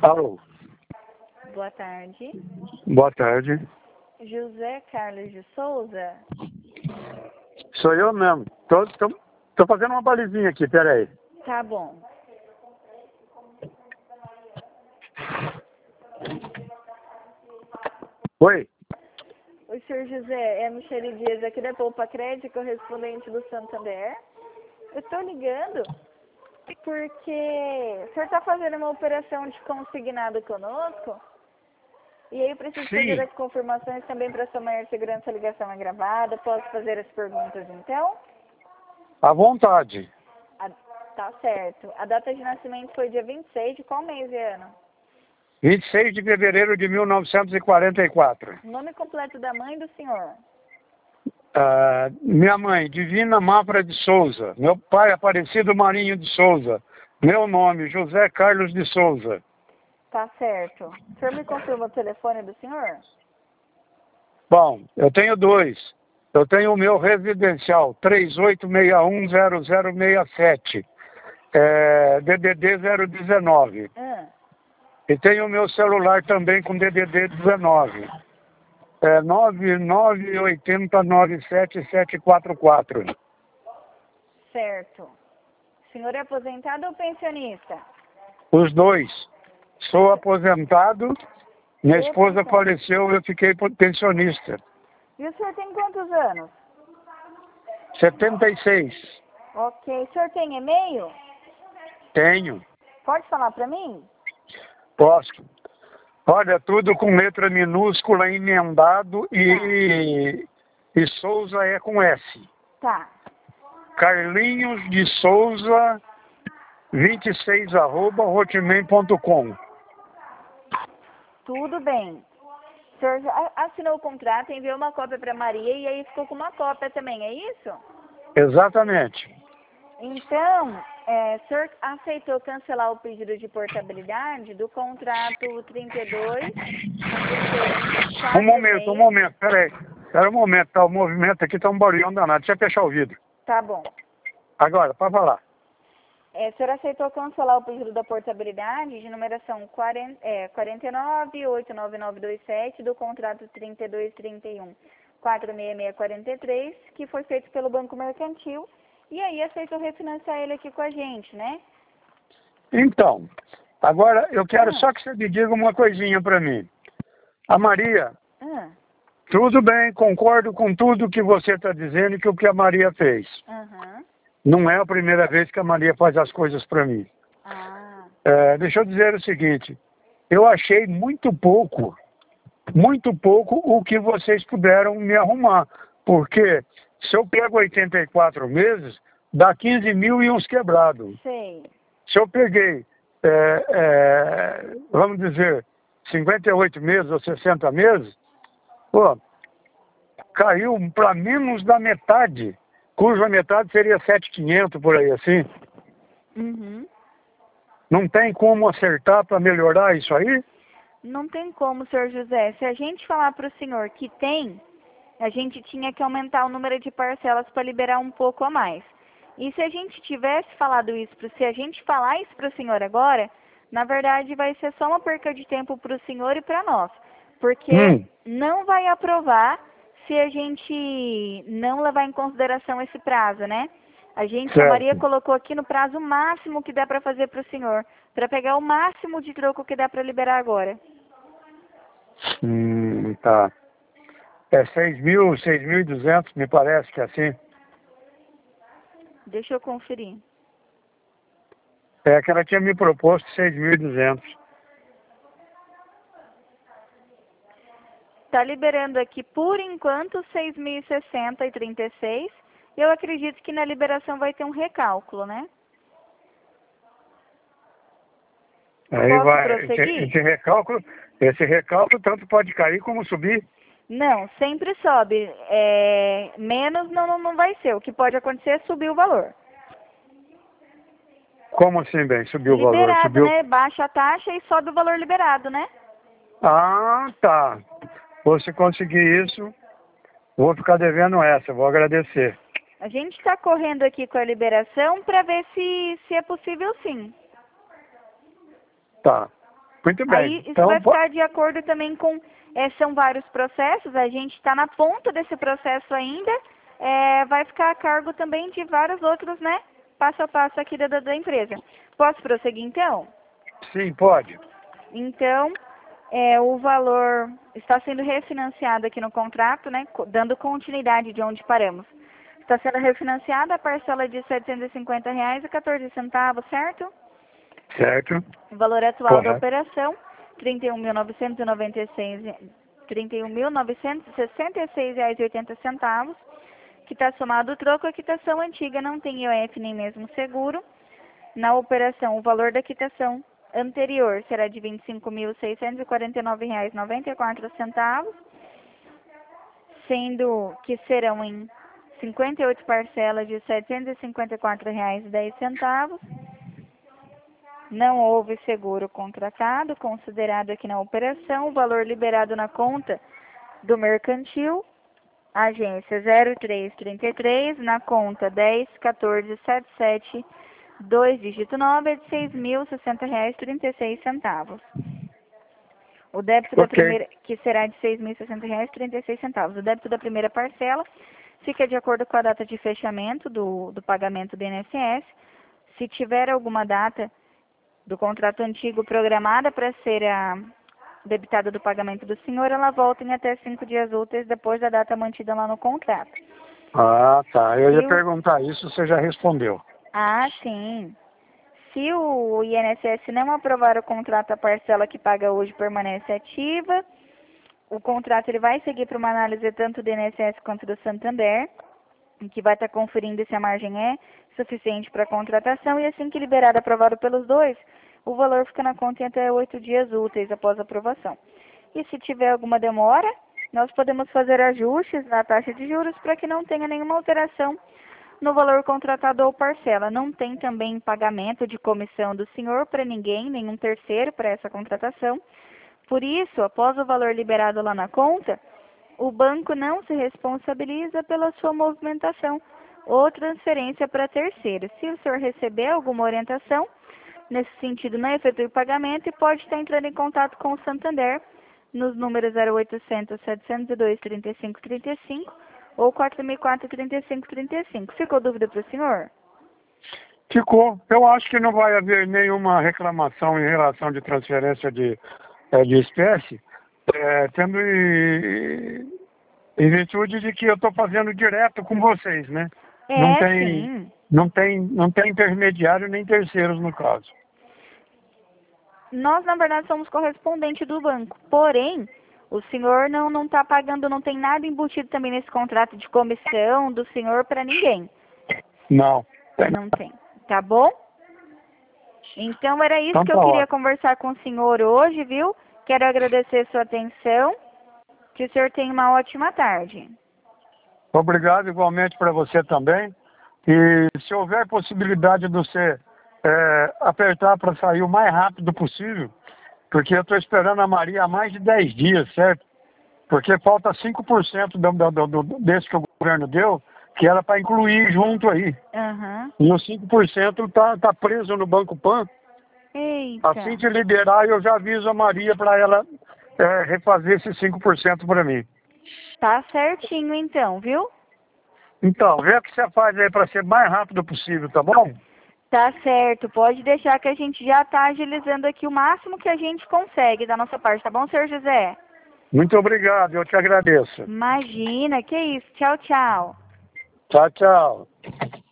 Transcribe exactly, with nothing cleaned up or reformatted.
Alô. Boa tarde. Boa tarde. José Carlos de Souza? Sou eu mesmo. Tô, tô, tô fazendo uma balizinha aqui, peraí. Tá bom. Oi. O senhor José, é Michele Dias aqui da Poupa Crédito, correspondente do Santander. Eu estou ligando porque o senhor está fazendo uma operação de consignado conosco e aí eu preciso Sim. fazer as confirmações também para sua maior segurança. A ligação é gravada. Posso fazer as perguntas então? À vontade. A, tá certo. A data de nascimento foi dia vinte e seis de qual mês e ano? vinte e seis de fevereiro de mil novecentos e quarenta e quatro. Nome completo da mãe do senhor? Ah, minha mãe, Divina Mafra de Souza. Meu pai, Aparecido Marinho de Souza. Meu nome, José Carlos de Souza. Tá certo. O senhor me confirma o telefone do senhor? Bom, eu tenho dois. Eu tenho o meu residencial, três oito seis um zero zero seis sete, é, D D D zero dezenove. Ah, E tenho o meu celular também com D D D dezenove. É nove nove oito zero nove sete sete quatro quatro. certo. O senhor é aposentado ou pensionista? Os dois. Sou aposentado. Minha E esposa pensionista? faleceu, eu fiquei pensionista. E o senhor tem quantos anos? setenta e seis. Ok. O senhor tem e-mail? Tenho. Pode falar para mim? Posso. Olha, tudo com letra minúscula, emendado e, e Souza é com S. Tá. Carlinhos de Souza, vinte e seis, arroba, hotmail ponto com. Tudo bem. O senhor já assinou o contrato, enviou uma cópia para Maria e aí ficou com uma cópia também, é isso? Exatamente. Então, é, o senhor aceitou cancelar o pedido de portabilidade do contrato trinta e dois, Um momento, um momento, peraí. Espera um momento, tá? O movimento aqui tá um barulhão danado. Deixa eu fechar o vidro. Tá bom. Agora, pode falar. É, o senhor aceitou cancelar o pedido da portabilidade de numeração quarenta, é, quarenta e nove, oito nove nove dois sete do contrato trinta e dois, trinta e um, quatro seis seis quatro três, que foi feito pelo Banco Mercantil, e aí aceitou refinanciar ele aqui com a gente, né? Então, agora eu quero Ah. só que você me diga uma coisinha para mim. A Maria, Ah, tudo bem, concordo com tudo que você está dizendo e que o que a Maria fez. aham. Não é a primeira vez que a Maria faz as coisas para mim. Ah, É, deixa eu dizer o seguinte, eu achei muito pouco, muito pouco o que vocês puderam me arrumar, porque se eu pego oitenta e quatro meses, dá quinze mil e uns quebrados. sei. Se eu peguei, é, é, vamos dizer, cinquenta e oito meses ou sessenta meses, pô, caiu para menos da metade, cuja metade seria sete mil e quinhentos por aí assim. Uhum. Não tem como acertar para melhorar isso aí? Não tem como, senhor José. Se a gente falar para o senhor que tem, a gente tinha que aumentar o número de parcelas para liberar um pouco a mais. E se a gente tivesse falado isso, pro, se a gente falar isso para o senhor agora, na verdade vai ser só uma perca de tempo para o senhor e para nós. Porque Hum. não vai aprovar se a gente não levar em consideração esse prazo, né? A gente, a Maria Certo. colocou aqui no prazo máximo que dá para fazer para o senhor, para pegar o máximo de troco que dá para liberar agora. Hum, tá. É seis mil, seis mil e duzentos, me parece que é assim. Deixa eu conferir. É que ela tinha me proposto seis mil e duzentos. Está liberando aqui, por enquanto, seis mil e sessenta e trinta e seis. Eu acredito que na liberação vai ter um recálculo, né? Aí Posso vai, esse, prosseguir? esse recálculo, esse recálculo tanto pode cair como subir. Não, sempre sobe. É, menos não, não, não vai ser. O que pode acontecer é subir o valor. Como assim, bem? Subiu o valor? Liberado, Subiu? né? Baixa a taxa e sobe o valor liberado, né? Ah, tá. Se conseguir isso, vou ficar devendo essa, vou agradecer. A gente está correndo aqui com a liberação para ver se, se é possível sim. Tá. Muito bem. Aí isso Então, vai po- ficar de acordo também com, é, são vários processos, a gente está na ponta desse processo ainda, é, vai ficar a cargo também de vários outros, né, passo a passo aqui da, da empresa. Posso prosseguir então? sim, pode. Então, é, o valor está sendo refinanciado aqui no contrato, né, co- dando continuidade de onde paramos. Está sendo refinanciada a parcela de setecentos e cinquenta reais e quatorze centavos, certo? Certo? O valor atual da Correto. operação, trinta e um mil novecentos e noventa e seis, trinta e um mil novecentos e sessenta e seis reais e oitenta centavos, que está somado o troco, a quitação antiga não tem I O F nem mesmo seguro. Na operação, o valor da quitação anterior será de vinte e cinco mil seiscentos e quarenta e nove reais e noventa e quatro centavos, sendo que serão em cinquenta e oito parcelas de setecentos e cinquenta e quatro reais e dez centavos. Não houve seguro contratado, considerado aqui na operação, o valor liberado na conta do mercantil, agência zero três trinta e três, na conta dez quatorze setenta e sete, dois dígito nove, é de seis mil e sessenta reais e trinta e seis centavos. O débito da Ok. primeira, que será de seis mil e sessenta reais e trinta e seis centavos. O débito da primeira parcela fica de acordo com a data de fechamento do, do pagamento do I N S S. Se tiver alguma data do contrato antigo programada para ser a debitada do pagamento do senhor, ela volta em até cinco dias úteis depois da data mantida lá no contrato. Ah, tá. Eu ia Se o... perguntar isso, você já respondeu. Ah, sim. Se o I N S S não aprovar o contrato, a parcela que paga hoje permanece ativa. O contrato ele vai seguir para uma análise tanto do I N S S quanto do Santander, que vai estar conferindo se a margem é suficiente para a contratação, e assim que liberado, aprovado pelos dois, o valor fica na conta em até oito dias úteis após a aprovação. E se tiver alguma demora, nós podemos fazer ajustes na taxa de juros para que não tenha nenhuma alteração no valor contratado ou parcela. Não tem também pagamento de comissão do senhor para ninguém, nenhum terceiro para essa contratação. Por isso, após o valor liberado lá na conta, o banco não se responsabiliza pela sua movimentação ou transferência para terceiro. Se o senhor receber alguma orientação nesse sentido, não efetue o pagamento e pode estar entrando em contato com o Santander nos números zero oitocentos, setecentos e dois, trinta e cinco, trinta e cinco ou quatro mil e quatro, trinta e cinco, trinta e cinco. Ficou dúvida para o senhor? Ficou. Eu acho que não vai haver nenhuma reclamação em relação de transferência de, eh, de espécie, eh, tendo em, em virtude de que eu estou fazendo direto com vocês, né? Não É, tem, sim. não tem, não tem intermediário nem terceiros no caso. Nós, na verdade, somos correspondente do banco. Porém, o senhor não não está pagando, não tem nada embutido também nesse contrato de comissão do senhor para ninguém. Não. Tem. Não tem. Tá bom? Então, era isso Então que tá eu queria ótimo. conversar com o senhor hoje, viu? Quero agradecer a sua atenção. Que o senhor tenha uma ótima tarde. Obrigado igualmente para você também. E se houver possibilidade de você é, apertar para sair o mais rápido possível, porque eu estou esperando a Maria há mais de dez dias, certo? Porque falta cinco por cento do, do, do, desse que o governo deu, que era para incluir junto aí. Aham. E os cinco por cento está tá preso no Banco Pan. Assim Eita. que liberar, eu já aviso a Maria para ela é, refazer esses cinco por cento para mim. Tá certinho então, viu? Então, vê o que você faz aí para ser mais rápido possível, tá bom? Tá certo. Pode deixar que a gente já tá agilizando aqui o máximo que a gente consegue da nossa parte, tá bom, senhor José? Muito obrigado, eu te agradeço. Imagina, que isso. Tchau, tchau. Tchau, tchau.